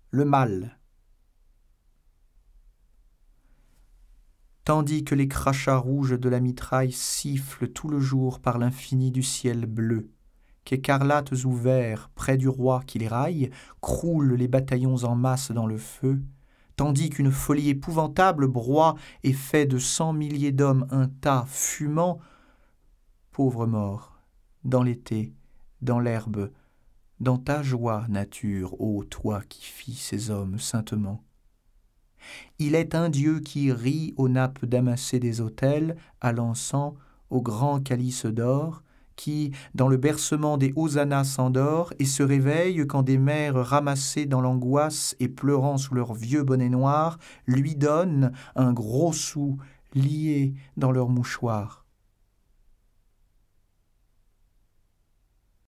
le mal. Tandis que les crachats rouges de la mitraille sifflent tout le jour par l'infini du ciel bleu, qu'écarlates ou verts, près du roi qui les raille, croulent les bataillons en masse dans le feu, tandis qu'une folie épouvantable broie et fait de 100 milliers d'hommes un tas fumant, pauvre mort, dans l'été, dans l'herbe, dans ta joie, nature, ô toi qui fis ces hommes saintement. Il est un Dieu qui rit aux nappes damassées des autels, à l'encens, au grand calice d'or, qui, dans le bercement des hosannas, s'endort et se réveille quand des mères ramassées dans l'angoisse et pleurant sous leurs vieux bonnets noirs lui donnent un gros sou lié dans leur mouchoir.